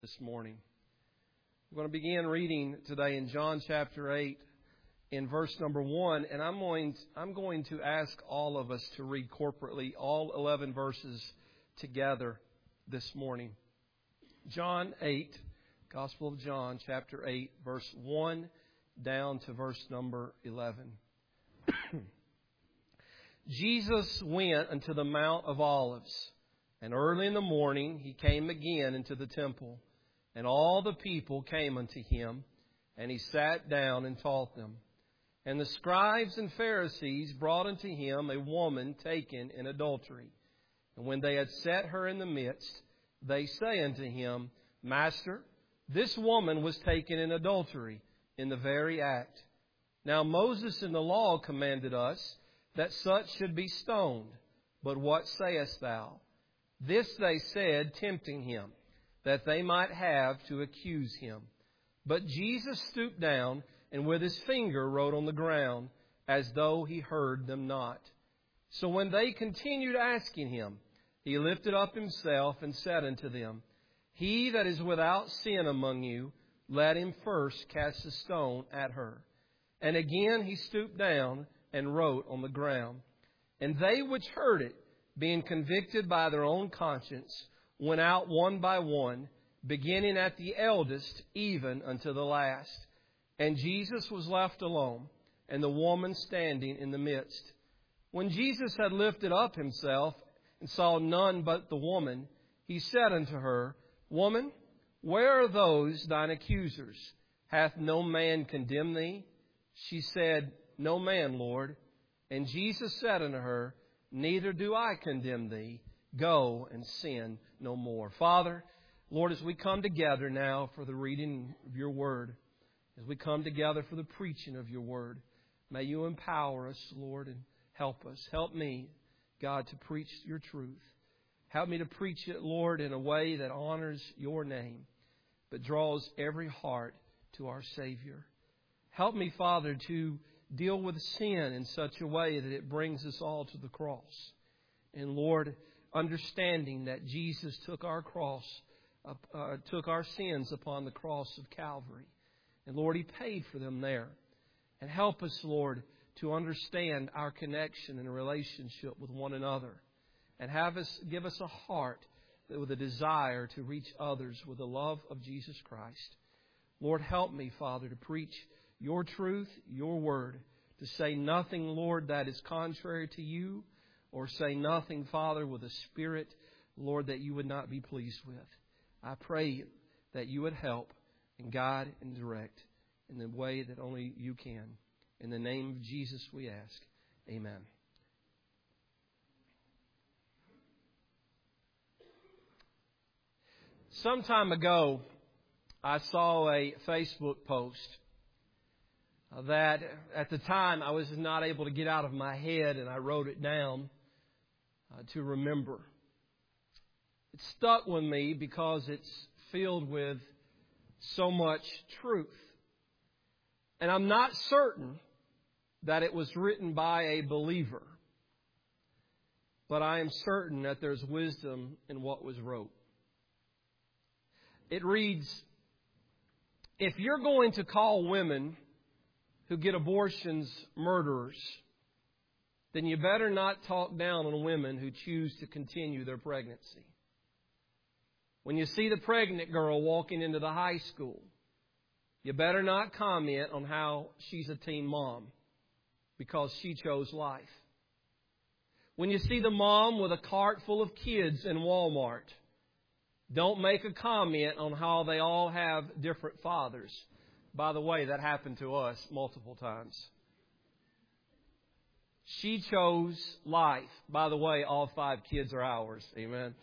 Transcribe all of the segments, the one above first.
This morning. We're going to begin reading today in John chapter 8 in verse number 1, and I'm going to ask all of us to read corporately all 11 verses together this morning. John 8, Gospel of John chapter 8, verse 1 down to verse number 11. Jesus went unto the Mount of Olives, and early in the morning he came again into the temple. And all the people came unto him, and he sat down and taught them. And the scribes and Pharisees brought unto him a woman taken in adultery. And when they had set her in the midst, they say unto him, Master, this woman was taken in adultery in the very act. Now Moses in the law commanded us that such should be stoned. But what sayest thou? This they said, tempting him, that they might have to accuse him. But Jesus stooped down and with his finger wrote on the ground, as though he heard them not. So when they continued asking him, he lifted up himself and said unto them, He that is without sin among you, let him first cast a stone at her. And again he stooped down and wrote on the ground. And they which heard it, being convicted by their own conscience, went out one by one, beginning at the eldest, even unto the last. And Jesus was left alone, and the woman standing in the midst. When Jesus had lifted up himself, and saw none but the woman, he said unto her, Woman, where are those thine accusers? Hath no man condemned thee? She said, No man, Lord. And Jesus said unto her, Neither do I condemn thee. Go and sin no more. Father, Lord, as we come together now for the reading of your word, as we come together for the preaching of your word, may you empower us, Lord, and help us. Help me, God, to preach your truth. Help me to preach it, Lord, in a way that honors your name, but draws every heart to our Savior. Help me, Father, to deal with sin in such a way that it brings us all to the cross. And Lord, understanding that Jesus took our sins upon the cross of Calvary. And Lord, he paid for them there. And help us, Lord, to understand our connection and relationship with one another. And give us a heart with a desire to reach others with the love of Jesus Christ. Lord, help me, Father, to preach your truth, your word, to say nothing, Lord, that is contrary to you, or say nothing, Father, with a spirit, Lord, that you would not be pleased with. I pray that you would help and guide and direct in the way that only you can. In the name of Jesus we ask. Amen. Some time ago, I saw a Facebook post that at the time I was not able to get out of my head, and I wrote it down to remember. It stuck with me because it's filled with so much truth. And I'm not certain that it was written by a believer, but I am certain that there's wisdom in what was wrote. It reads, if you're going to call women who get abortions murderers, then you better not talk down on women who choose to continue their pregnancy. When you see the pregnant girl walking into the high school, you better not comment on how she's a teen mom because she chose life. When you see the mom with a cart full of kids in Walmart, don't make a comment on how they all have different fathers. By the way, that happened to us multiple times. She chose life. By the way, all 5 kids are ours. Amen.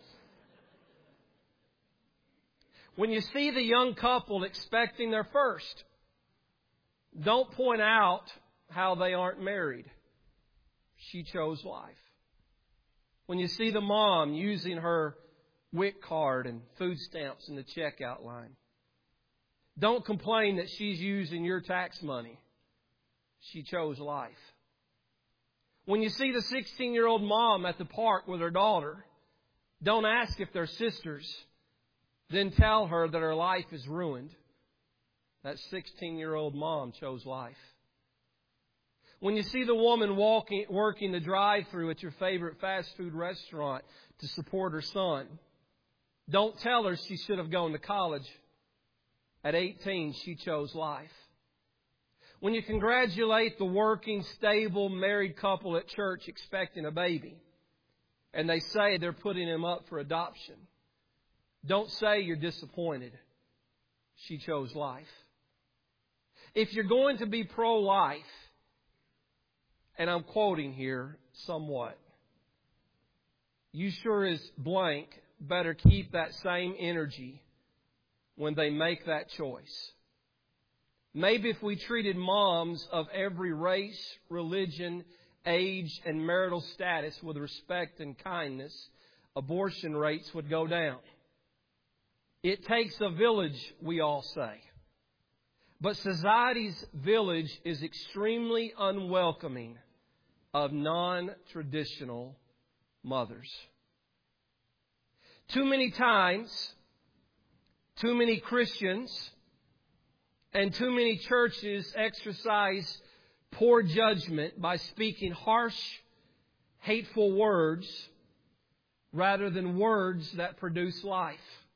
When you see the young couple expecting their first, don't point out how they aren't married. She chose life. When you see the mom using her WIC card and food stamps in the checkout line, don't complain that she's using your tax money. She chose life. When you see the 16-year-old mom at the park with her daughter, don't ask if they're sisters. then tell her that her life is ruined. That 16-year-old mom chose life. When you see the woman working the drive-thru at your favorite fast food restaurant to support her son, don't tell her she should have gone to college. At 18, she chose life. When you congratulate the working, stable, married couple at church expecting a baby, and they say they're putting him up for adoption, don't say you're disappointed. She chose life. If you're going to be pro-life, and I'm quoting here somewhat, you sure as blank better keep that same energy when they make that choice. Maybe if we treated moms of every race, religion, age, and marital status with respect and kindness, abortion rates would go down. It takes a village, we all say. But society's village is extremely unwelcoming of non-traditional mothers. Too many times, too many Christians and too many churches exercise poor judgment by speaking harsh, hateful words rather than words that produce life.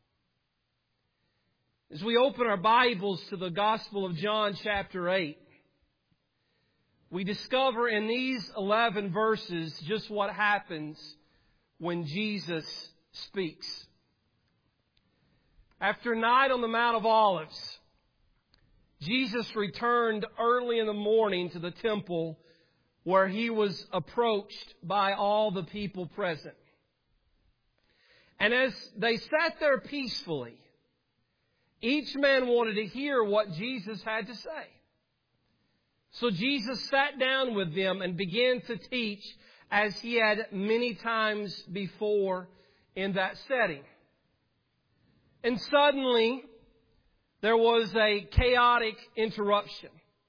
As we open our Bibles to the Gospel of John chapter 8, we discover in these 11 verses just what happens when Jesus speaks. After a night on the Mount of Olives, Jesus returned early in the morning to the temple where he was approached by all the people present. And as they sat there peacefully, each man wanted to hear what Jesus had to say. So Jesus sat down with them and began to teach as he had many times before in that setting. And suddenly, there was a chaotic interruption.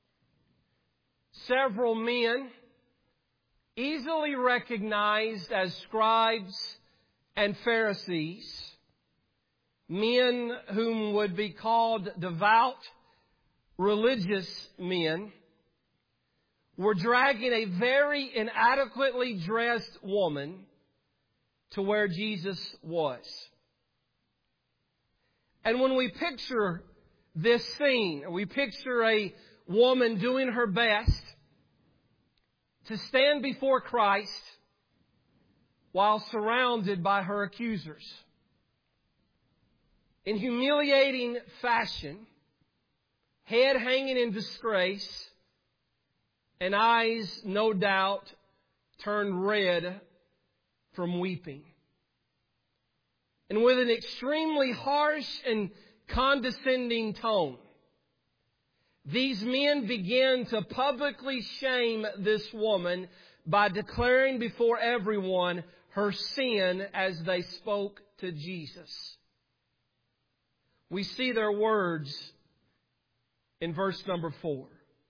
Several men, easily recognized as scribes and Pharisees, men whom would be called devout, religious men, were dragging a very inadequately dressed woman to where Jesus was. And when we picture this scene, we picture a woman doing her best to stand before Christ while surrounded by her accusers. In humiliating fashion, head hanging in disgrace, and eyes, no doubt, turned red from weeping. And with an extremely harsh and condescending tone, these men began to publicly shame this woman by declaring before everyone her sin as they spoke to Jesus. We see their words in verse number 4.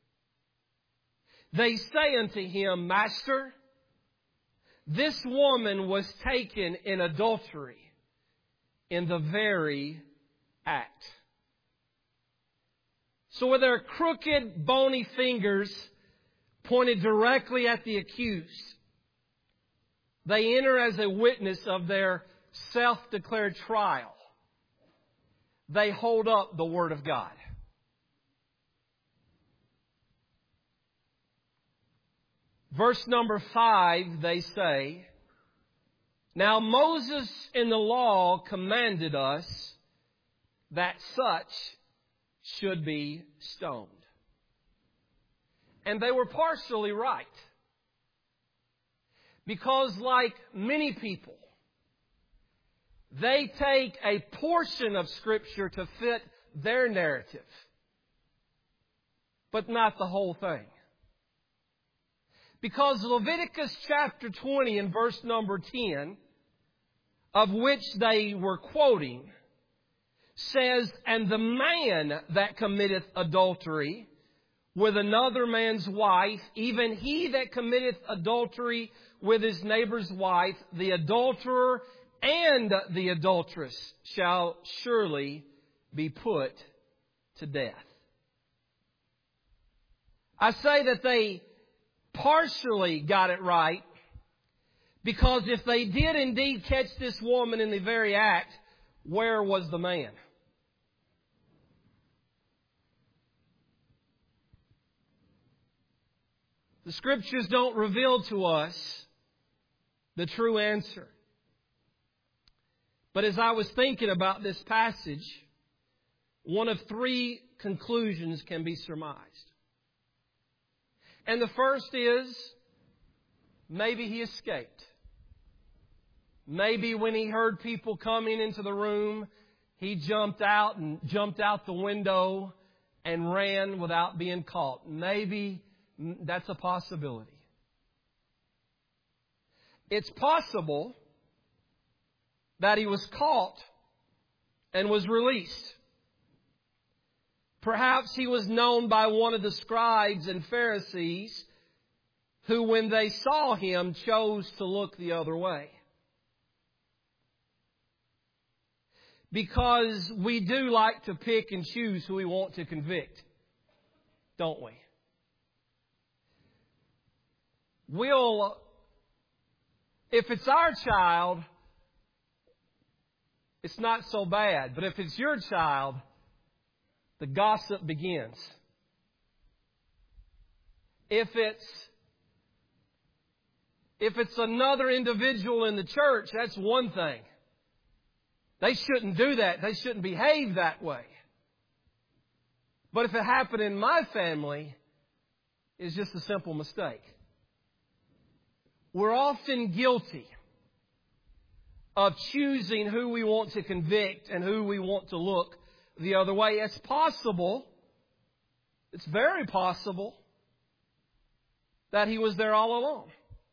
They say unto him, Master, this woman was taken in adultery in the very act. So with their crooked, bony fingers pointed directly at the accused, they enter as a witness of their self-declared trial. They hold up the Word of God. Verse number 5, they say, Now Moses in the law commanded us that such should be stoned. And they were partially right. Because like many people, they take a portion of Scripture to fit their narrative, but not the whole thing. Because Leviticus chapter 20 and verse number 10, of which they were quoting, says, And the man that committeth adultery with another man's wife, even he that committeth adultery with his neighbor's wife, the adulterer and the adulteress shall surely be put to death. I say that they partially got it right, because if they did indeed catch this woman in the very act, where was the man? The Scriptures don't reveal to us the true answer. But as I was thinking about this passage, one of three conclusions can be surmised. And the first is, maybe he escaped. Maybe when he heard people coming into the room, he jumped out the window and ran without being caught. Maybe that's a possibility. It's possible that he was caught and was released. Perhaps he was known by one of the scribes and Pharisees who, when they saw him, chose to look the other way. Because we do like to pick and choose who we want to convict, don't we? If it's our child, it's not so bad. But if it's your child, the gossip begins. If it's another individual in the church, that's one thing. They shouldn't do that. They shouldn't behave that way. But if it happened in my family, it's just a simple mistake. We're often guilty of choosing who we want to convict and who we want to look the other way. It's possible, it's very possible, that he was there all along,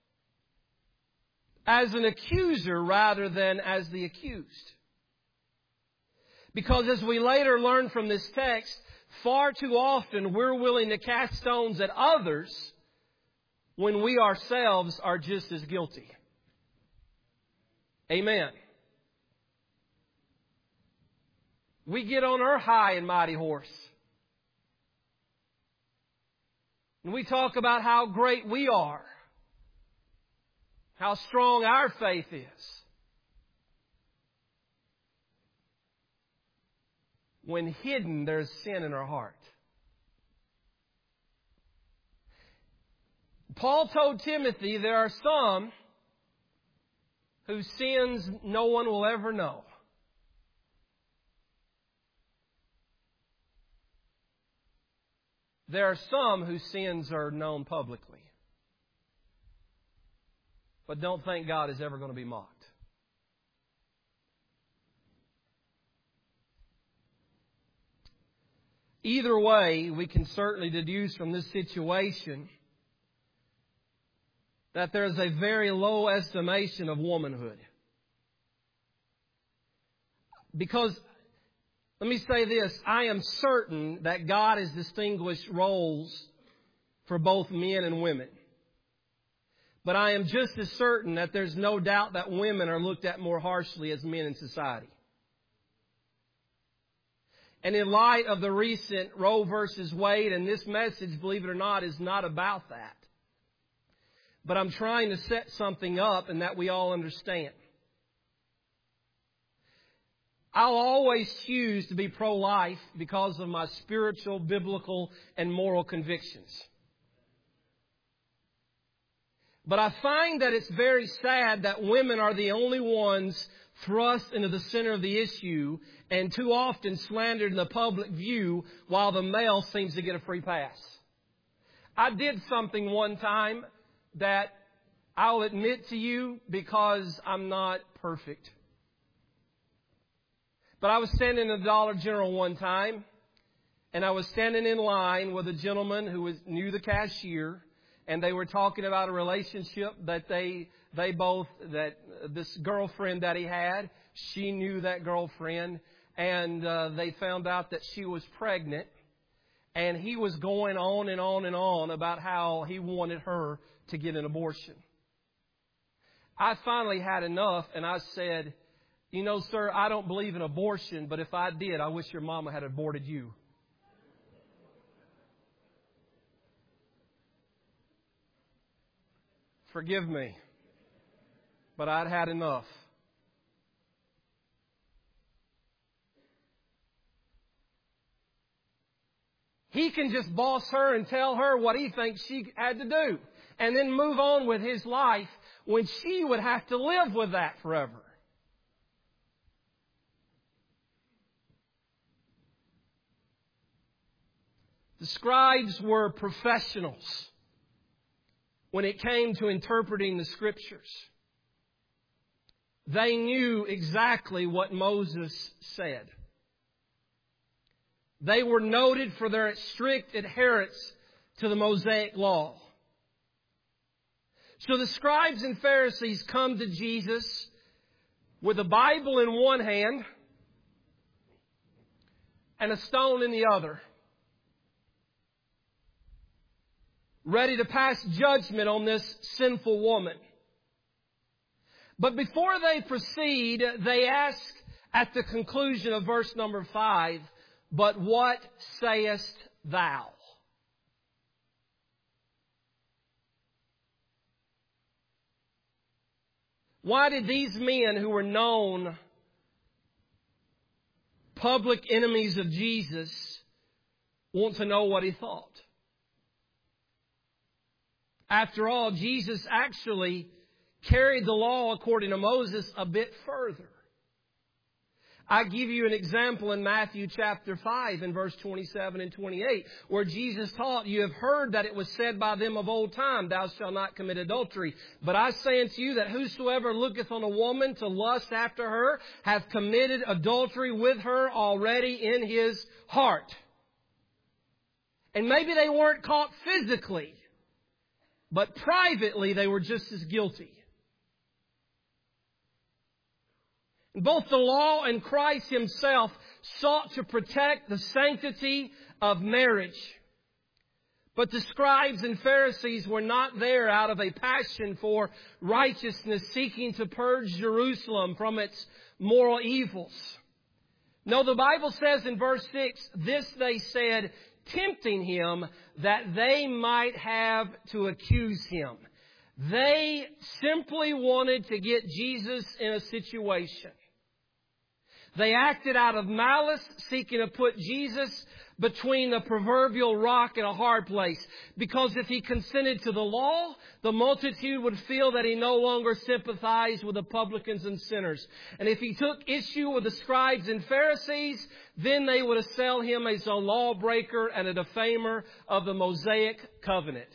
as an accuser rather than as the accused. Because as we later learn from this text, far too often we're willing to cast stones at others when we ourselves are just as guilty. Amen. We get on our high and mighty horse. And we talk about how great we are, how strong our faith is. When hidden, there's sin in our heart. Paul told Timothy there are some whose sins no one will ever know. There are some whose sins are known publicly. But don't think God is ever going to be mocked. Either way, we can certainly deduce from this situation that there is a very low estimation of womanhood. Because, let me say this, I am certain that God has distinguished roles for both men and women. But I am just as certain that there's no doubt that women are looked at more harshly as men in society. And in light of the recent Roe versus Wade, and this message, believe it or not, is not about that. But I'm trying to set something up and that we all understand. I'll always choose to be pro-life because of my spiritual, biblical, and moral convictions. But I find that it's very sad that women are the only ones thrust into the center of the issue and too often slandered in the public view while the male seems to get a free pass. I did something one time that I'll admit to you because I'm not perfect. But I was standing in the Dollar General one time, and I was standing in line with a gentleman who knew the cashier, and they were talking about a relationship that this girlfriend that he had, she knew that girlfriend, and they found out that she was pregnant, and he was going on and on and on about how he wanted her to get an abortion. I finally had enough, and I said, You know, sir, I don't believe in abortion, but if I did, I wish your mama had aborted you. Forgive me, but I'd had enough. He can just boss her and tell her what he thinks she had to do and then move on with his life when she would have to live with that forever. The scribes were professionals when it came to interpreting the Scriptures. They knew exactly what Moses said. They were noted for their strict adherence to the Mosaic law. So the scribes and Pharisees come to Jesus with a Bible in one hand and a stone in the other, ready to pass judgment on this sinful woman. But before they proceed, they ask at the conclusion of verse number 5, "But what sayest thou?" Why did these men who were known public enemies of Jesus want to know what he thought? After all, Jesus actually carried the law according to Moses a bit further. I give you an example in Matthew chapter 5 and verse 27 and 28, where Jesus taught, "You have heard that it was said by them of old time, Thou shalt not commit adultery. But I say unto you that whosoever looketh on a woman to lust after her hath committed adultery with her already in his heart." And maybe they weren't caught physically, but privately they were just as guilty. Both the law and Christ Himself sought to protect the sanctity of marriage. But the scribes and Pharisees were not there out of a passion for righteousness, seeking to purge Jerusalem from its moral evils. No, the Bible says in verse 6, "This they said, tempting Him, that they might have to accuse Him." They simply wanted to get Jesus in a situation. They acted out of malice, seeking to put Jesus between the proverbial rock and a hard place. Because if He consented to the law, the multitude would feel that He no longer sympathized with the publicans and sinners. And if He took issue with the scribes and Pharisees, then they would assail Him as a lawbreaker and a defamer of the Mosaic covenant.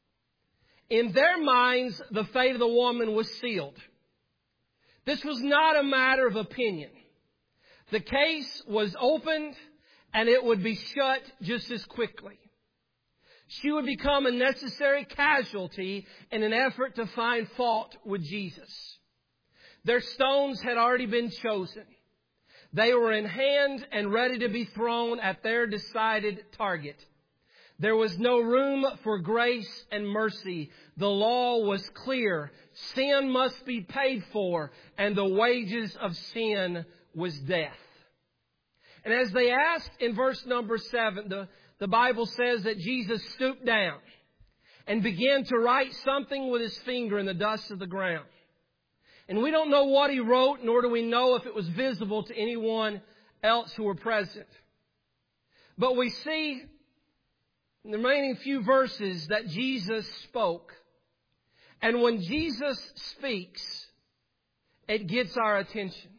In their minds, the fate of the woman was sealed. This was not a matter of opinion. The case was opened and it would be shut just as quickly. She would become a necessary casualty in an effort to find fault with Jesus. Their stones had already been chosen. They were in hand and ready to be thrown at their decided target. There was no room for grace and mercy. The law was clear. Sin must be paid for, and the wages of sin was death. And as they asked in verse number 7, the Bible says that Jesus stooped down and began to write something with His finger in the dust of the ground. And we don't know what He wrote, nor do we know if it was visible to anyone else who were present. But we see in the remaining few verses that Jesus spoke. And when Jesus speaks, it gets our attention.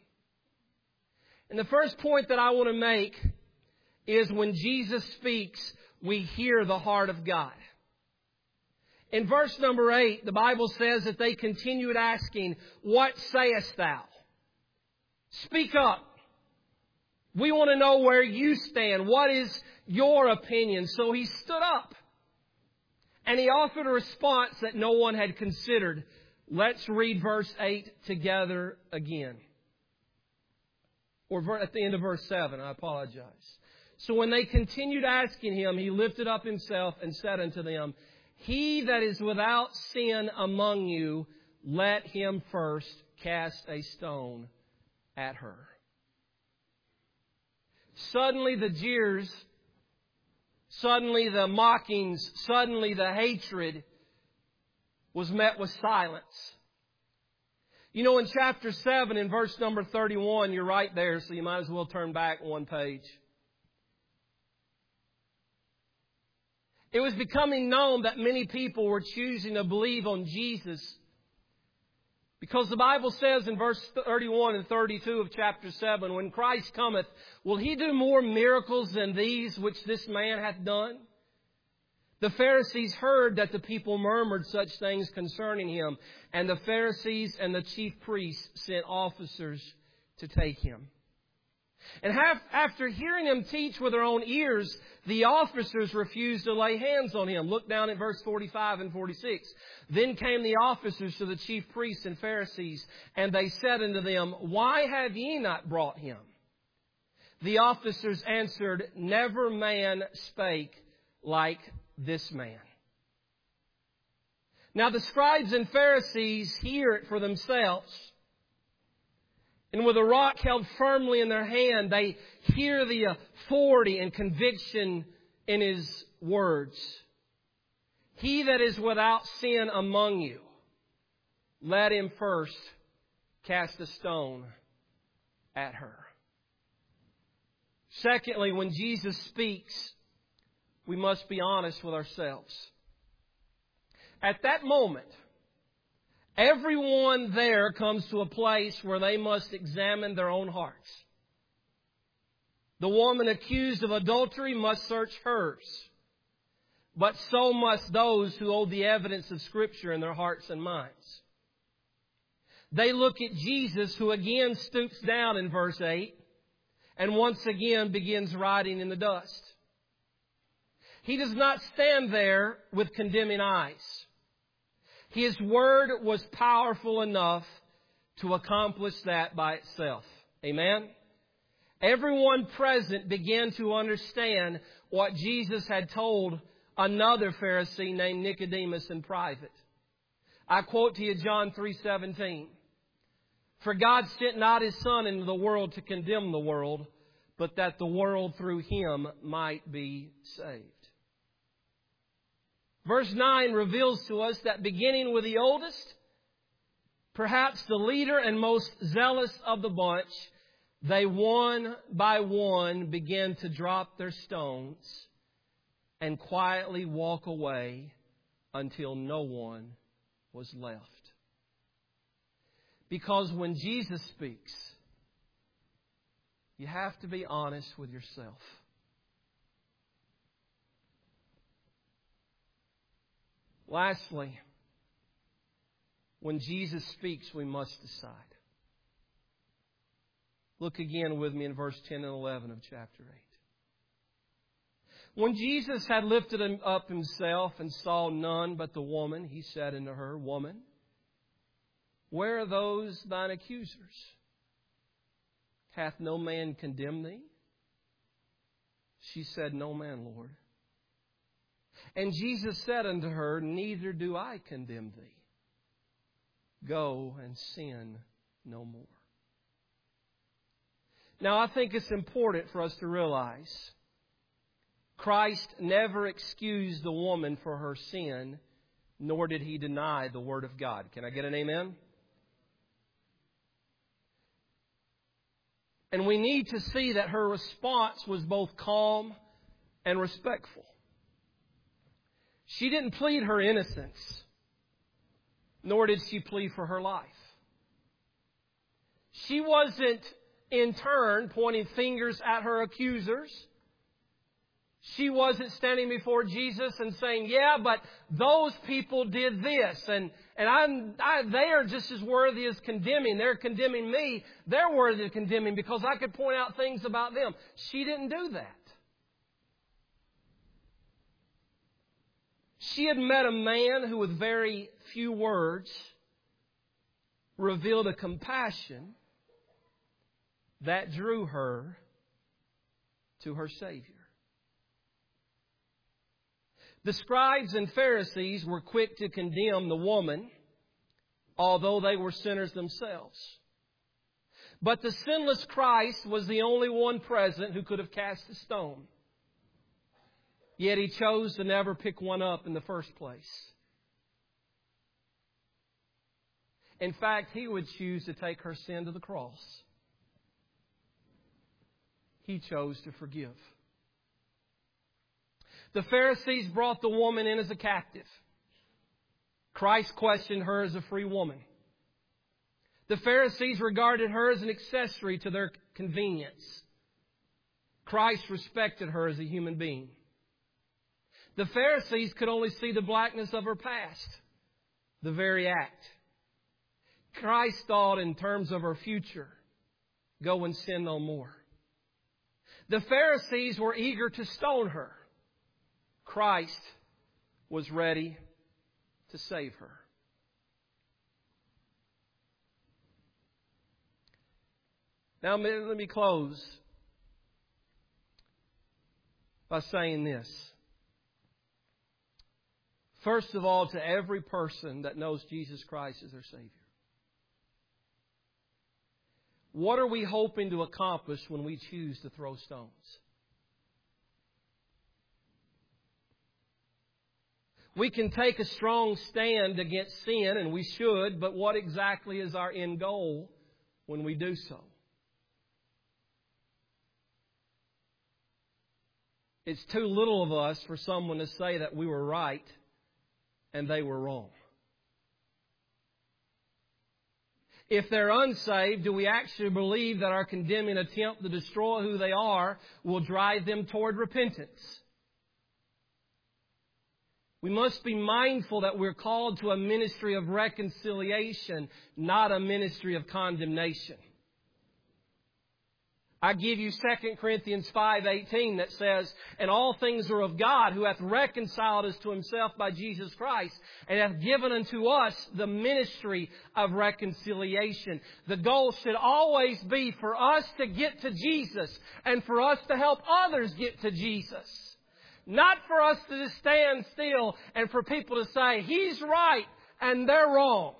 And the first point that I want to make is when Jesus speaks, we hear the heart of God. In verse number 8, the Bible says that they continued asking, "What sayest thou?" Speak up. We want to know where you stand. What is your opinion? So He stood up and He offered a response that no one had considered. Let's read verse 8 together again. Or at the end of verse 7, I apologize. "So when they continued asking Him, He lifted up Himself and said unto them, He that is without sin among you, let him first cast a stone at her. Suddenly the jeers, suddenly the mockings, suddenly the hatred was met with silence. You know, in chapter 7, in verse number 31, you're right there, so you might as well turn back one page. It was becoming known that many people were choosing to believe on Jesus, because the Bible says in verse 31 and 32 of chapter 7, when Christ cometh, will He do more miracles than these which this man hath done? The Pharisees heard that the people murmured such things concerning Him, and the Pharisees and the chief priests sent officers to take Him. And after hearing Him teach with their own ears, the officers refused to lay hands on Him. Look down at verse 45 and 46. Then came the officers to the chief priests and Pharisees, and they said unto them, Why have ye not brought Him? The officers answered, Never man spake like this man. Now the scribes and Pharisees hear it for themselves. And with a rock held firmly in their hand, they hear the authority and conviction in His words. He that is without sin among you, let him first cast a stone at her. Secondly, when Jesus speaks, we must be honest with ourselves. At that moment, everyone there comes to a place where they must examine their own hearts. The woman accused of adultery must search hers, but so must those who hold the evidence of Scripture in their hearts and minds. They look at Jesus, who again stoops down in verse 8 and once again begins writing in the dust. He does not stand there with condemning eyes. His word was powerful enough to accomplish that by itself. Amen? Everyone present began to understand what Jesus had told another Pharisee named Nicodemus in private. I quote to you John 3:17. For God sent not His Son into the world to condemn the world, but that the world through Him might be saved. Verse 9 reveals to us that beginning with the oldest, perhaps the leader and most zealous of the bunch, they one by one began to drop their stones and quietly walk away until no one was left. Because when Jesus speaks, you have to be honest with yourself. Lastly, when Jesus speaks, we must decide. Look again with me in verse 10 and 11 of chapter 8. When Jesus had lifted up Himself and saw none but the woman, He said unto her, Woman, where are those thine accusers? Hath no man condemned thee? She said, No man, Lord. And Jesus said unto her, Neither do I condemn thee. Go and sin no more. Now, I think it's important for us to realize Christ never excused the woman for her sin, nor did He deny the Word of God. Can I get an amen? And we need to see that her response was both calm and respectful. She didn't plead her innocence, nor did she plead for her life. She wasn't, in turn, pointing fingers at her accusers. She wasn't standing before Jesus and saying, yeah, but those people did this, and they are just as worthy as condemning. They're condemning me. They're worthy of condemning because I could point out things about them. She didn't do that. She had met a man who, with very few words, revealed a compassion that drew her to her Savior. The scribes and Pharisees were quick to condemn the woman, although they were sinners themselves. But the sinless Christ was the only one present who could have cast a stone. Yet He chose to never pick one up in the first place. In fact, He would choose to take her sin to the cross. He chose to forgive. The Pharisees brought the woman in as a captive. Christ questioned her as a free woman. The Pharisees regarded her as an accessory to their convenience. Christ respected her as a human being. The Pharisees could only see the blackness of her past, the very act. Christ thought in terms of her future, go and sin no more. The Pharisees were eager to stone her. Christ was ready to save her. Now let me close by saying this. First of all, to every person that knows Jesus Christ as their Savior. What are we hoping to accomplish when we choose to throw stones? We can take a strong stand against sin, and we should, but what exactly is our end goal when we do so? It's too little of us for someone to say that we were right and they were wrong. If they're unsaved, do we actually believe that our condemning attempt to destroy who they are will drive them toward repentance? We must be mindful that we're called to a ministry of reconciliation, not a ministry of condemnation. I give you 2 Corinthians 5:18 that says, "And all things are of God, who hath reconciled us to Himself by Jesus Christ, and hath given unto us the ministry of reconciliation." The goal should always be for us to get to Jesus and for us to help others get to Jesus. Not for us to just stand still and for people to say, "He's right and they're wrong."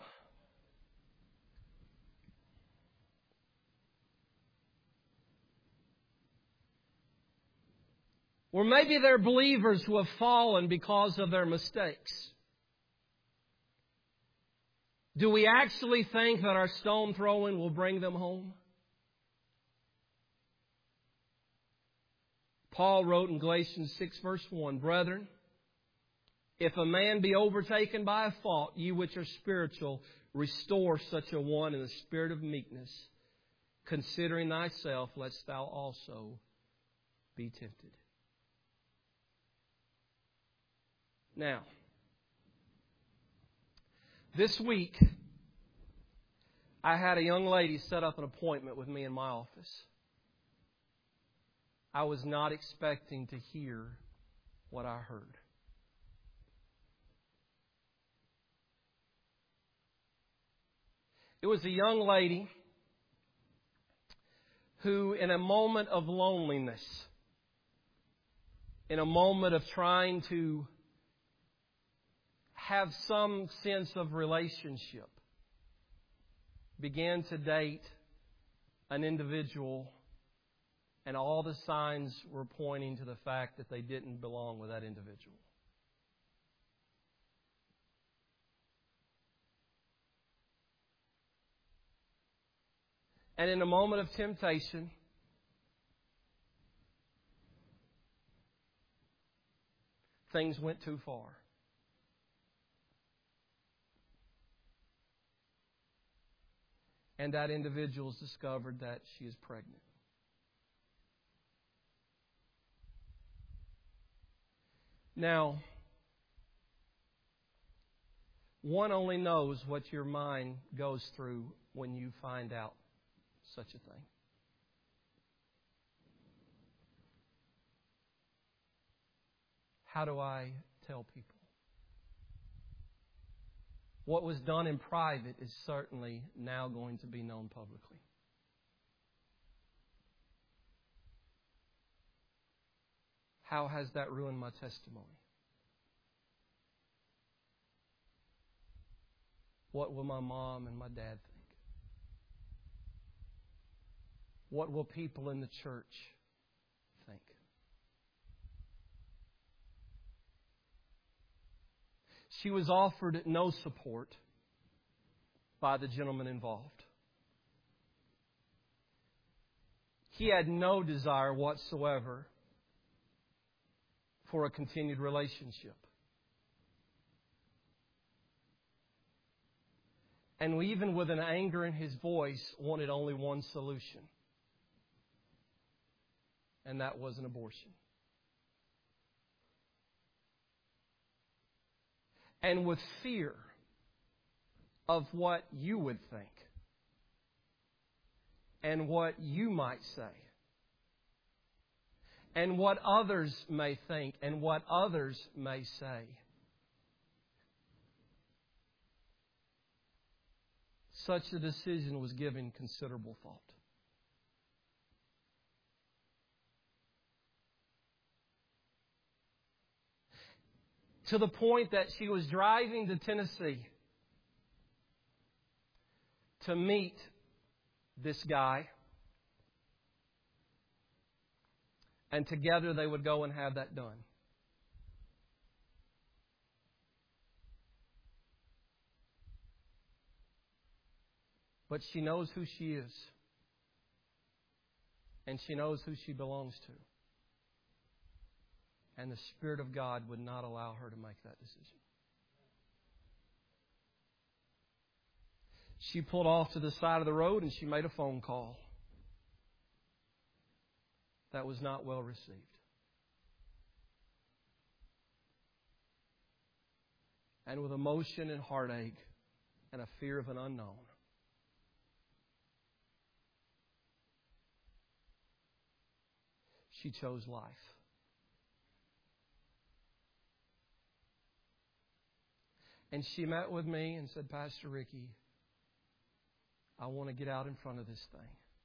Or maybe they're believers who have fallen because of their mistakes. Do we actually think that our stone throwing will bring them home? Paul wrote in Galatians 6 verse 1, "Brethren, if a man be overtaken by a fault, ye which are spiritual, restore such a one in the spirit of meekness, considering thyself, lest thou also be tempted." Now, this week, I had a young lady set up an appointment with me in my office. I was not expecting to hear what I heard. It was a young lady who, in a moment of loneliness, in a moment of trying to have some sense of relationship, began to date an individual, and all the signs were pointing to the fact that they didn't belong with that individual. And in a moment of temptation, things went too far. And that individual has discovered that she is pregnant. Now, one only knows what your mind goes through when you find out such a thing. How do I tell people? What was done in private is certainly now going to be known publicly. How has that ruined my testimony? What will my mom and my dad think? What will people in the church think? She was offered no support by the gentleman involved. He had no desire whatsoever for a continued relationship. And even with an anger in his voice, wanted only one solution. And that was an abortion. And with fear of what you would think and what you might say and what others may think and what others may say, such a decision was given considerable thought. To the point that she was driving to Tennessee to meet this guy. And together they would go and have that done. But she knows who she is. And she knows who she belongs to. And the Spirit of God would not allow her to make that decision. She pulled off to the side of the road and she made a phone call. That was not well received. And with emotion and heartache and a fear of an unknown, she chose life. And she met with me and said, Pastor Ricky, I want to get out in front of this thing.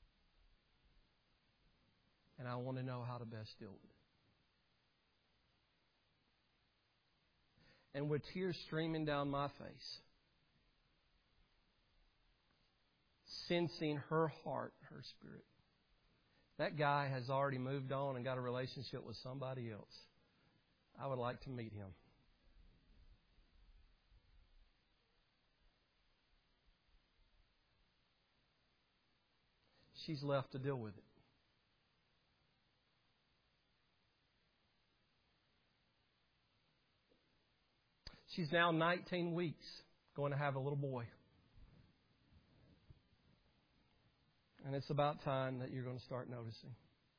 And I want to know how to best deal with it. And with tears streaming down my face, sensing her heart, her spirit, that guy has already moved on and got a relationship with somebody else. I would like to meet him. She's left to deal with it. She's now 19 weeks, going to have a little boy. And it's about time that you're going to start noticing.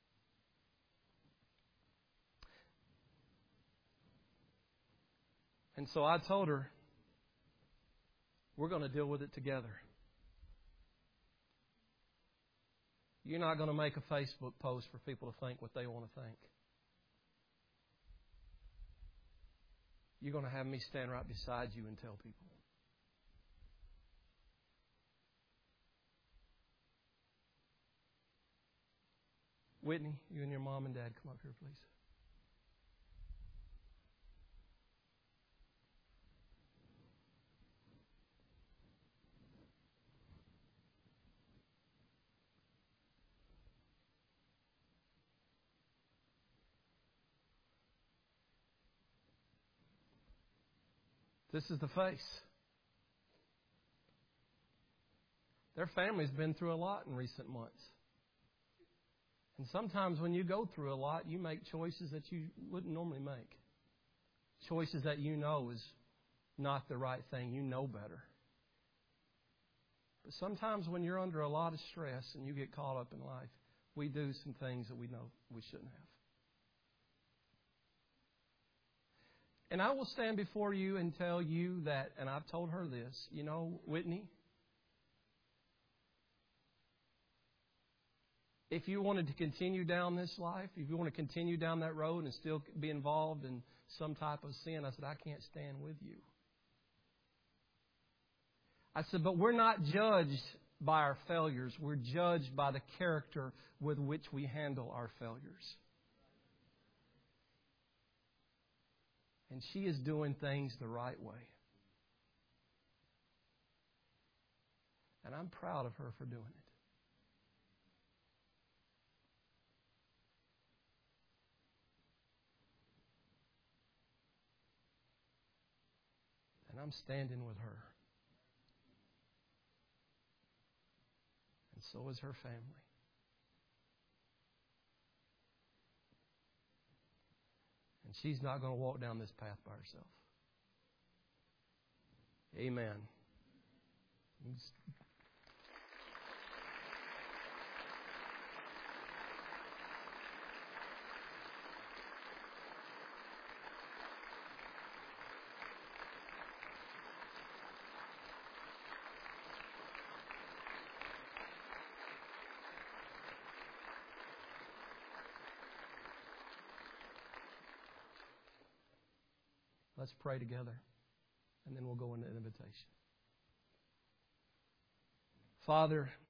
And so I told her, we're going to deal with it together. You're not going to make a Facebook post for people to think what they want to think. You're going to have me stand right beside you and tell people. Whitney, you and your mom and dad come up here, please. This is the face. Their family's been through a lot in recent months. And sometimes when you go through a lot, you make choices that you wouldn't normally make. Choices that you know is not the right thing. You know better. But sometimes when you're under a lot of stress and you get caught up in life, we do some things that we know we shouldn't have. And I will stand before you and tell you that, and I've told her this, you know, Whitney, if you wanted to continue down this life, if you want to continue down that road and still be involved in some type of sin, I said, I can't stand with you. I said, but we're not judged by our failures. We're judged by the character with which we handle our failures. And she is doing things the right way. And I'm proud of her for doing it. And I'm standing with her. And so is her family. And she's not going to walk down this path by herself. Amen. Let's pray together, and then we'll go into invitation. Father,